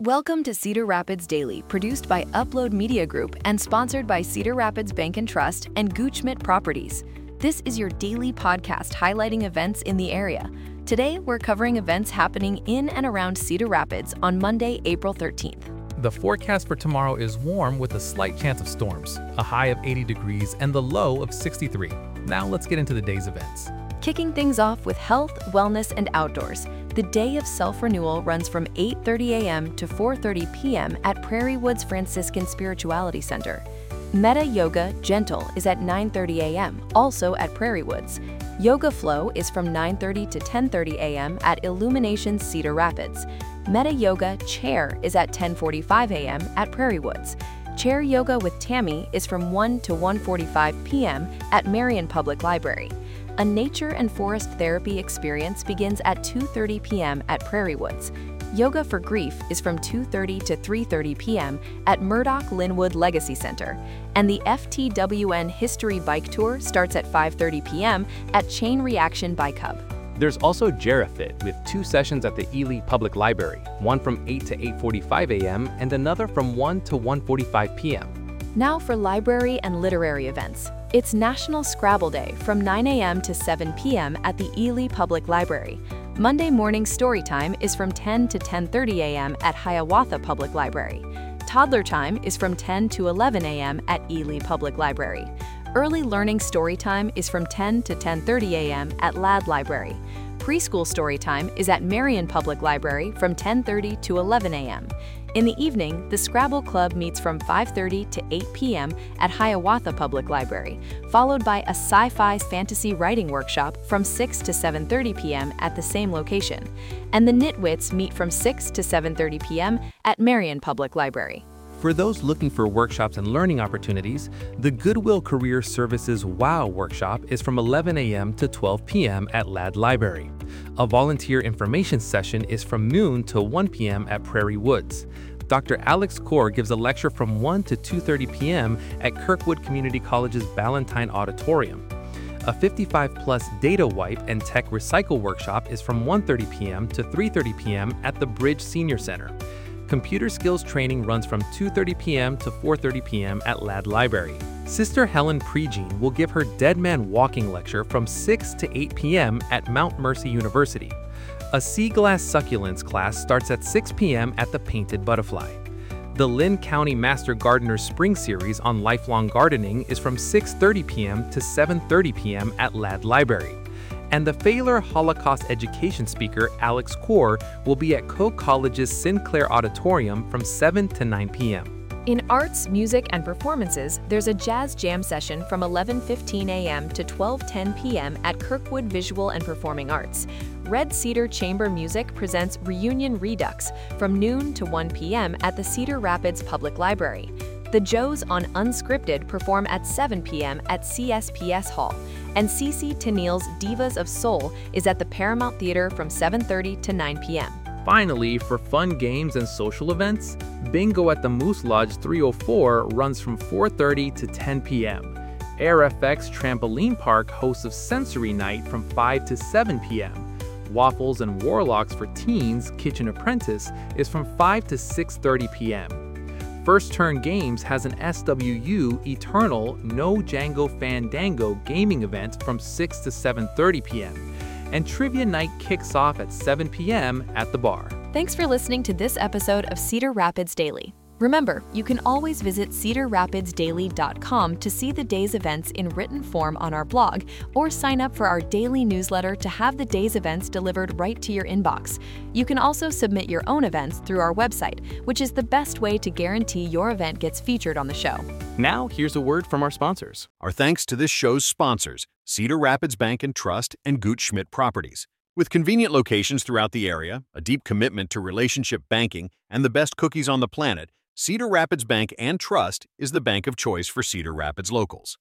Welcome to Cedar Rapids Daily, produced by Upload Media Group and sponsored by Cedar Rapids Bank and Trust and Goochmitt Properties. This is your daily podcast highlighting events in the area. Today, we're covering events happening in and around Cedar Rapids on Monday, April 13th. The forecast for tomorrow is warm with a slight chance of storms, a high of 80 degrees and the low of 63. Now let's get into the day's events. Kicking things off with health, wellness, and outdoors. The Day of Self-Renewal runs from 8:30 a.m. to 4:30 p.m. at Prairie Woods Franciscan Spirituality Center. Metta Yoga Gentle is at 9:30 a.m., also at Prairie Woods. Yoga Flow is from 9:30 to 10:30 a.m. at Illumination Cedar Rapids. Metta Yoga Chair is at 10:45 a.m. at Prairie Woods. Chair Yoga with Tammy is from 1 to 1:45 p.m. at Marion Public Library. A nature and forest therapy experience begins at 2:30 p.m. at Prairie Woods. Yoga for Grief is from 2:30 to 3:30 p.m. at Murdoch Linwood Legacy Center. And the FTWN History Bike Tour starts at 5:30 p.m. at Chain Reaction Bike Hub. There's also Jarrafit with 2 sessions at the Ely Public Library, one from 8 to 8:45 a.m. and another from 1 to 1:45 p.m. Now for library and literary events. It's National Scrabble Day from 9 a.m. to 7 p.m. at the Ely Public Library. Monday morning story time is from 10 to 10:30 a.m. at Hiawatha Public Library. Toddler time is from 10 to 11 a.m. at Ely Public Library. Early learning story time is from 10 to 10:30 a.m. at Ladd Library. Preschool story time is at Marion Public Library from 10:30 to 11 a.m. In the evening, the Scrabble Club meets from 5:30 to 8 p.m. at Hiawatha Public Library, followed by a sci-fi fantasy writing workshop from 6 to 7:30 p.m. at the same location. And the Nitwits meet from 6 to 7:30 p.m. at Marion Public Library. For those looking for workshops and learning opportunities, the Goodwill Career Services WOW workshop is from 11 a.m. to 12 p.m. at Ladd Library. A volunteer information session is from noon to 1 p.m. at Prairie Woods. Dr. Alex Kaur gives a lecture from 1 to 2:30 p.m. at Kirkwood Community College's Ballantyne Auditorium. A 55-plus data wipe and tech recycle workshop is from 1:30 p.m. to 3:30 p.m. at the Bridge Senior Center. Computer skills training runs from 2:30 p.m. to 4:30 p.m. at Ladd Library. Sister Helen Prejean will give her Dead Man Walking lecture from 6 to 8 p.m. at Mount Mercy University. A Sea Glass Succulents class starts at 6 p.m. at the Painted Butterfly. The Lynn County Master Gardener's Spring Series on lifelong gardening is from 6:30 p.m. to 7:30 p.m. at Ladd Library. And the Failure Holocaust education speaker Alex Kaur will be at Coe College's Sinclair Auditorium from 7 to 9 p.m. In arts, music, and performances, there's a jazz jam session from 11:15 a.m. to 12:10 p.m. at Kirkwood Visual and Performing Arts. Red Cedar Chamber Music presents Reunion Redux from noon to 1 p.m. at the Cedar Rapids Public Library. The Joes on Unscripted perform at 7 p.m. at CSPS Hall, and CeCe Tennille's Divas of Soul is at the Paramount Theater from 7:30 to 9 p.m. Finally, for fun games and social events, Bingo at the Moose Lodge 304 runs from 4:30 to 10 p.m. AirFX Trampoline Park hosts a sensory night from 5 to 7 p.m. Waffles and Warlocks for Teens Kitchen Apprentice is from 5 to 6:30 p.m. First Turn Games has an SWU Eternal No Django Fandango gaming event from 6 to 7:30 p.m. And Trivia Night kicks off at 7 p.m. at the bar. Thanks for listening to this episode of Cedar Rapids Daily. Remember, you can always visit cedarrapidsdaily.com to see the day's events in written form on our blog, or sign up for our daily newsletter to have the day's events delivered right to your inbox. You can also submit your own events through our website, which is the best way to guarantee your event gets featured on the show. Now, here's a word from our sponsors. Our thanks to this show's sponsors, Cedar Rapids Bank and Trust and Goochmitt Properties. With convenient locations throughout the area, a deep commitment to relationship banking, and the best cookies on the planet, Cedar Rapids Bank and Trust is the bank of choice for Cedar Rapids locals.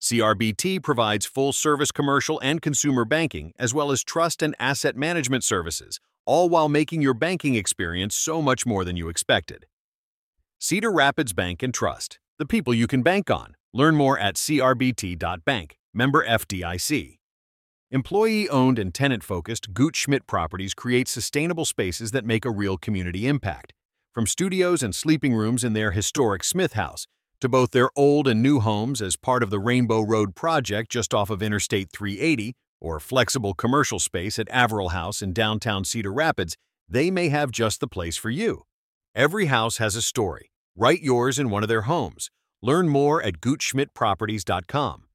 CRBT provides full-service commercial and consumer banking, as well as trust and asset management services, all while making your banking experience so much more than you expected. Cedar Rapids Bank and Trust, the people you can bank on. Learn more at crbt.bank, member FDIC. Employee-owned and tenant-focused Goochmitt Properties creates sustainable spaces that make a real community impact. From studios and sleeping rooms in their historic Smith House, to both their old and new homes as part of the Rainbow Road project just off of Interstate 380, or flexible commercial space at Averill House in downtown Cedar Rapids, they may have just the place for you. Every house has a story. Write yours in one of their homes. Learn more at GutschmidtProperties.com.